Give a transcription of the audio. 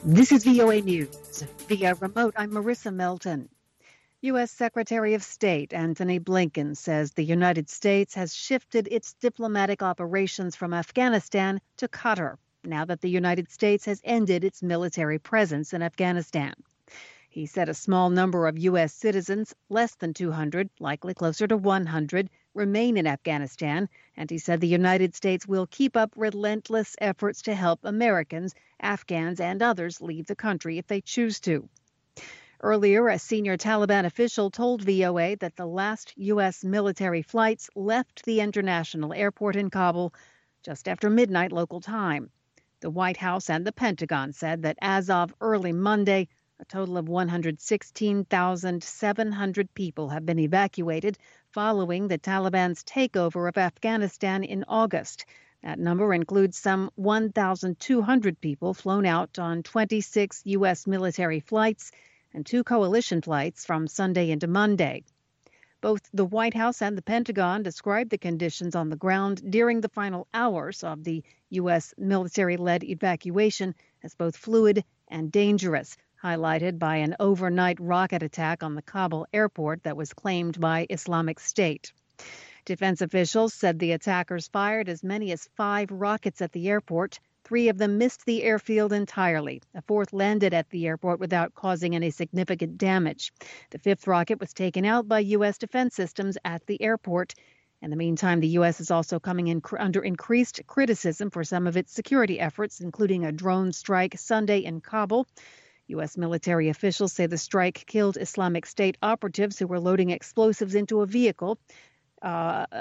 This is VOA News. Via remote, I'm Marissa Melton. U.S. Secretary of State Antony Blinken says the United States has shifted its diplomatic operations from Afghanistan to Qatar, now that the United States has ended its military presence in Afghanistan. He said a small number of U.S. citizens, less than 200, likely closer to 100, remain in Afghanistan, and he said the United States will keep up relentless efforts to help Americans, Afghans, and others leave the country if they choose to. Earlier, a senior Taliban official told VOA that the last U.S. military flights left the international airport in Kabul just after midnight local time. The White House and the Pentagon said that as of early Monday, a total of 116,700 people have been evacuated following the Taliban's takeover of Afghanistan in August. That number includes some 1,200 people flown out on 26 U.S. military flights and 2 coalition flights from Sunday into Monday. Both the White House and the Pentagon described the conditions on the ground during the final hours of the U.S. military-led evacuation as both fluid and dangerous, highlighted by an overnight rocket attack on the Kabul airport that was claimed by Islamic State. Defense officials said the attackers fired as many as 5 rockets at the airport. 3 of them missed the airfield entirely. A 4th landed at the airport without causing any significant damage. The 5th rocket was taken out by U.S. defense systems at the airport. In the meantime, the U.S. is also coming in under increased criticism for some of its security efforts, including a drone strike Sunday in Kabul. U.S. military officials say the strike killed Islamic State operatives who were loading explosives into a vehicle.